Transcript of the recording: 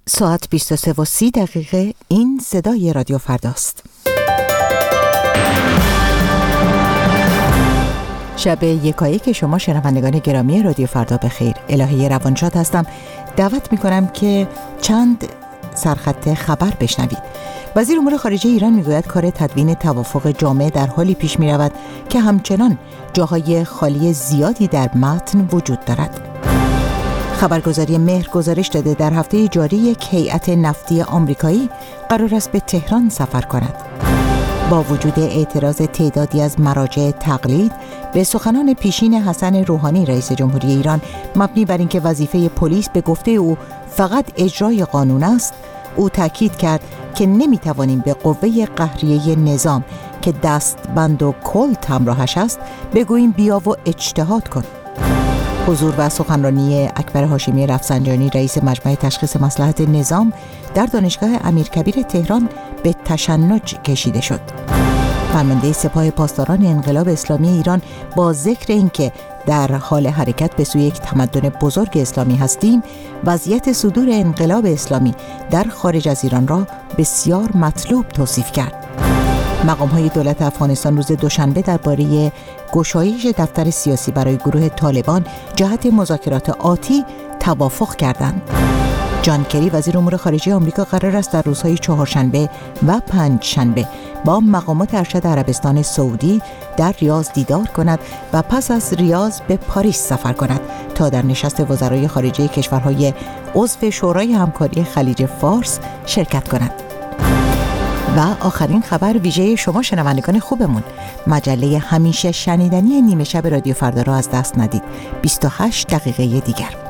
ساعت 23:30 این صدای رادیو فرداست. شب یکایک شما شنوندگان گرامی رادیو فردا بخیر. الهه روانشاد هستم. دعوت میکنم که چند سرخط خبر بشنوید. وزیر امور خارجه ایران میگوید کار تدوین توافق جامع در حالی پیش میرود که همچنان جاهای خالی زیادی در متن وجود دارد. خبرگزاری مهر گزارش داده در هفته جاری یک هیئت نفتی آمریکایی قرار است به تهران سفر کند. با وجود اعتراض تعدادی از مراجع تقلید به سخنان پیشین حسن روحانی رئیس جمهوری ایران مبنی بر اینکه وظیفه پلیس به گفته او فقط اجرای قانون است، او تاکید کرد که نمیتوانیم به قوه قهریه نظام که دستبند و کلت همراهش است بگوییم بیا و اجتهاد کن. حضور و سخنرانی اکبر هاشمی رفسنجانی رئیس مجمع تشخیص مصلحت نظام در دانشگاه امیرکبیر تهران به تشنج کشیده شد. فرمانده سپاه پاسداران انقلاب اسلامی ایران با ذکر اینکه در حال حرکت به سوی یک تمدن بزرگ اسلامی هستیم، وضعیت صدور انقلاب اسلامی در خارج از ایران را بسیار مطلوب توصیف کرد. مقام‌های دولت افغانستان روز دوشنبه درباره گشایش دفتر سیاسی برای گروه طالبان جهت مذاکرات آتی توافق کردند. جان کری وزیر امور خارجه آمریکا قرار است در روزهای چهارشنبه و پنجشنبه با مقامات ارشد عربستان سعودی در ریاض دیدار کند و پس از ریاض به پاریس سفر کند تا در نشست وزرای خارجه کشورهای عضو شورای همکاری خلیج فارس شرکت کند. و آخرین خبر ویژه شما شنوندگان خوبمون، مجله همیشه شنیدنی نیمه شب رادیو فردا را از دست ندید. 28 دقیقه دیگر.